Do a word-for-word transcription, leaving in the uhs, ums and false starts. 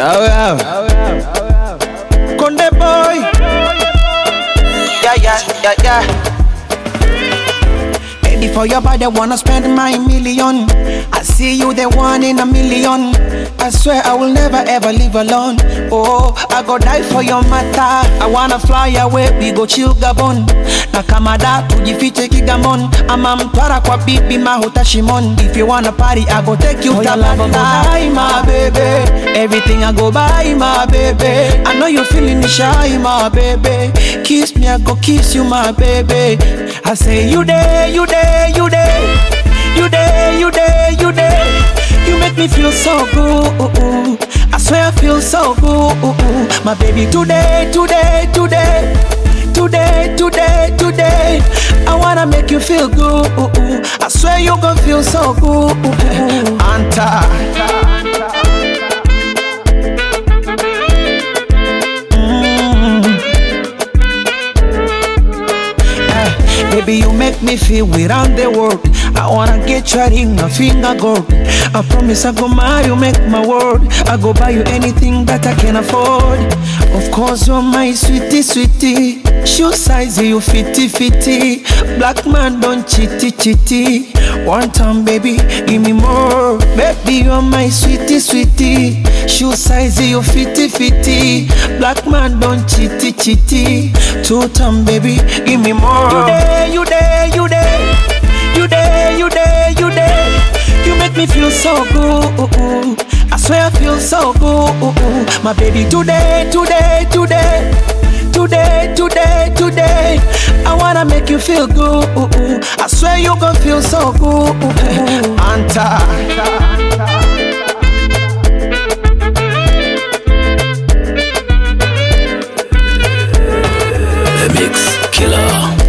yeah, yeah. Conde boy. Yeah, yeah, yeah, yeah. Ready for your body, wanna spend my million. I see you the one in a million. I swear I will never ever live alone. Oh, I go die for your matter. I wanna fly away, we go chill Gabon. Na kama da tujifiche Kigambon. Ama mtwara kwa bibi mahuta shimon. If you wanna party, I go take you to Talanta. My baby, everything I go buy, my baby. I know you feeling shy, my baby. Kiss me, I go kiss you, my baby. I say you there, you there, you there, you there, you there, you there. You make me feel so good. I swear I feel so good. My baby, today, today, today, today, today, today. I wanna make you feel good. I swear you gon' feel so good. Anta. Baby, you make me feel we round the world. I wanna get your ring, a finger gold. I promise I go marry you, make my word. I go buy you anything that I can afford. Of course, you're my sweetie, sweetie. Shoe size, you fitty, fitty. Black man, don't chitty, chitty. One time, baby, give me more. Baby, you're my sweetie, sweetie. Shoe size, you fitty, fitty. Black man, don't chitty, chitty. Two time, baby, give me more. Today, you there, you there, you there, you there, you there. You make me feel so good. I swear I feel so good. My baby, today, today, today, today, today, today. I wanna make you feel good. I swear you gon' feel so good. Anta. The Mix Killer.